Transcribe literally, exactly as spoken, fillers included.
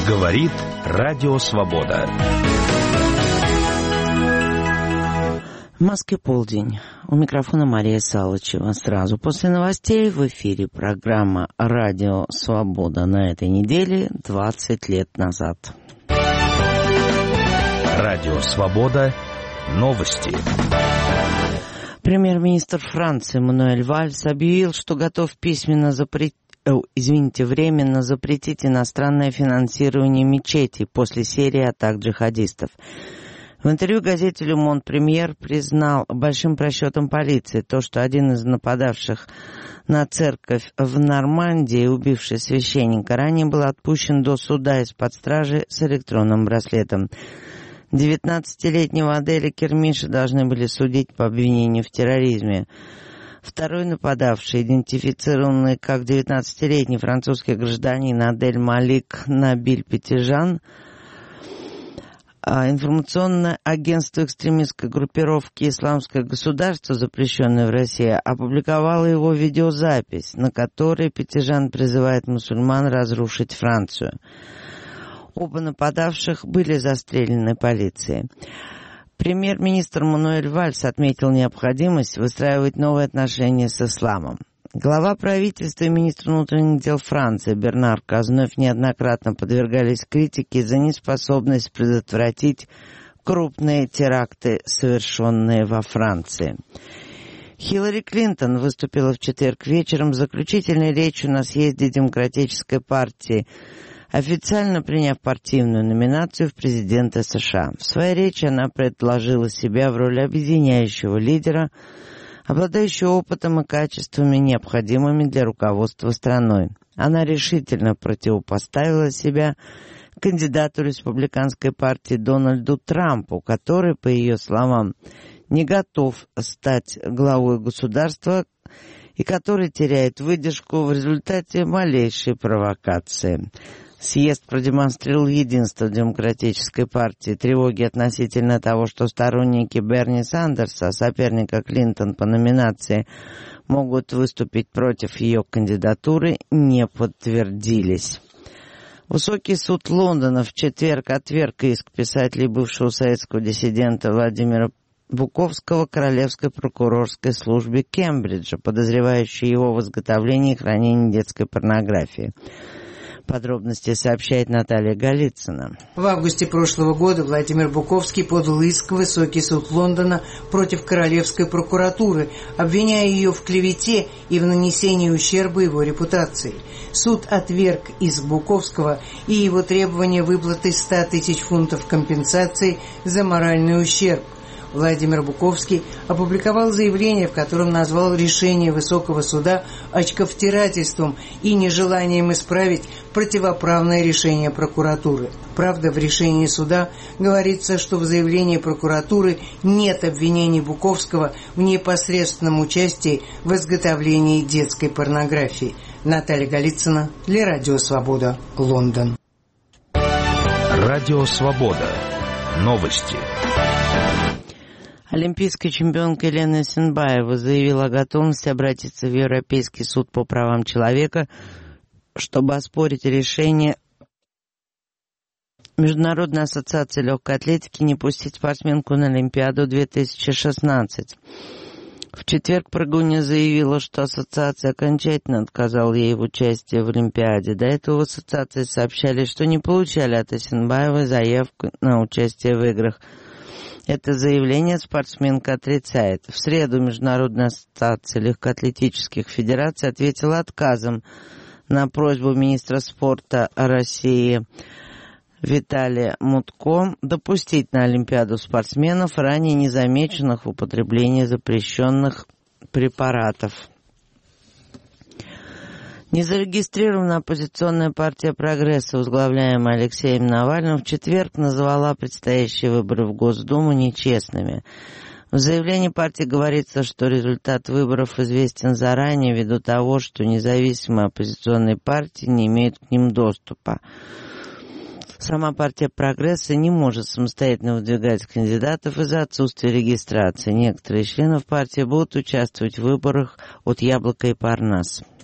Говорит Радио Свобода. В Москве полдень. У микрофона Мария Салычева. Сразу после новостей в эфире программа «Радио Свобода» на этой неделе двадцать лет назад. Радио Свобода. Новости. Премьер-министр Франции Мануэль Вальс объявил, что готов письменно запретить, о, извините, временно запретить иностранное финансирование мечетей после серии атак джихадистов. В интервью газете «Ле Монд» премьер признал большим просчетом полиции то, что один из нападавших на церковь в Нормандии, убивший священника, ранее был отпущен до суда из-под стражи с электронным браслетом. девятнадцатилетнего Аделя Кермиша должны были судить по обвинению в терроризме. Второй нападавший, идентифицированный как девятнадцатилетний французский гражданин Адель Малик Набиль Петижан, информационное агентство экстремистской группировки «Исламское государство», запрещенное в России, опубликовало его видеозапись, на которой Петижан призывает мусульман разрушить Францию. Оба нападавших были застрелены полицией. Премьер-министр Мануэль Вальс отметил необходимость выстраивать новые отношения с исламом. Глава правительства и министр внутренних дел Франции Бернар Казнёв неоднократно подвергались критике за неспособность предотвратить крупные теракты, совершенные во Франции. Хиллари Клинтон выступила в четверг вечером с заключительной речью на съезде Демократической партии, официально приняв партийную номинацию в президенты США. В своей речи она предложила себя в роли объединяющего лидера, обладающего опытом и качествами, необходимыми для руководства страной. Она решительно противопоставила себя кандидату республиканской партии Дональду Трампу, который, по ее словам, не готов стать главой государства и который теряет выдержку в результате малейшей провокации. Съезд продемонстрировал единство Демократической партии. Тревоги относительно того, что сторонники Берни Сандерса, соперника Клинтон по номинации, могут выступить против ее кандидатуры, не подтвердились. Высокий суд Лондона в четверг отверг иск писателя и бывшего советского диссидента Владимира Буковского Королевской прокурорской службе Кембриджа, подозревающей его в изготовлении и хранении детской порнографии. Подробности сообщает Наталья Голицына. В августе прошлого года Владимир Буковский подал иск в Высокий суд Лондона против Королевской прокуратуры, обвиняя ее в клевете и в нанесении ущерба его репутации. Суд отверг иск Буковского и его требование выплаты ста тысяч фунтов компенсации за моральный ущерб. Владимир Буковский опубликовал заявление, в котором назвал решение Высокого суда очковтирательством и нежеланием исправить противоправное решение прокуратуры. Правда, в решении суда говорится, что в заявлении прокуратуры нет обвинений Буковского в непосредственном участии в изготовлении детской порнографии. Наталья Голицына для Радио Свобода, Лондон. Радио Свобода. Новости. Олимпийская чемпионка Елена Исенбаева заявила о готовности обратиться в Европейский суд по правам человека, чтобы оспорить решение Международной ассоциации легкой атлетики не пустить спортсменку на Олимпиаду две тысячи шестнадцать. В четверг прыгунья заявила, что ассоциация окончательно отказала ей в участии в Олимпиаде. До этого в ассоциации сообщали, что не получали от Исенбаевой заявку на участие в играх. Это заявление спортсменка отрицает. В среду Международная ассоциация легкоатлетических федераций ответила отказом на просьбу министра спорта России Виталия Мутко допустить на Олимпиаду спортсменов, ранее незамеченных в употреблении запрещенных препаратов. Незарегистрированная оппозиционная партия «Прогресса», возглавляемая Алексеем Навальным, в четверг назвала предстоящие выборы в Госдуму нечестными. В заявлении партии говорится, что результат выборов известен заранее ввиду того, что независимые оппозиционные партии не имеют к ним доступа. Сама партия «Прогресса» не может самостоятельно выдвигать кандидатов из-за отсутствия регистрации. Некоторые члены партии будут участвовать в выборах от «Яблока» и «Парнас».